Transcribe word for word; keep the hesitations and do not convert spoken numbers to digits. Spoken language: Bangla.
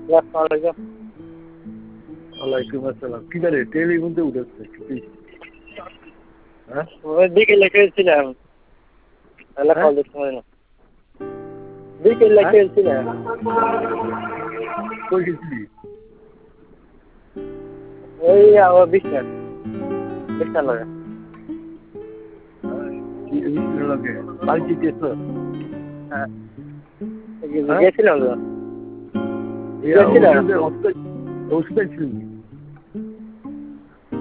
ওয়ালাইকুম আসসালাম। কি করে টেলিফোনতে উঠেছে? হ্যাঁ ওই বিকেলে খেলছিলাম। তাহলে কল দিতে হয় না। বিকেলে খেলছিলাম। কই গেছিলি? ওই আবার বিশটা বিশটা লাগে। কি বিশটা লাগে? বাড়ি গেছ? হ্যাঁ গেছিলাম তো। গেছিলাম। ওষুধ ওষুধ ছিল।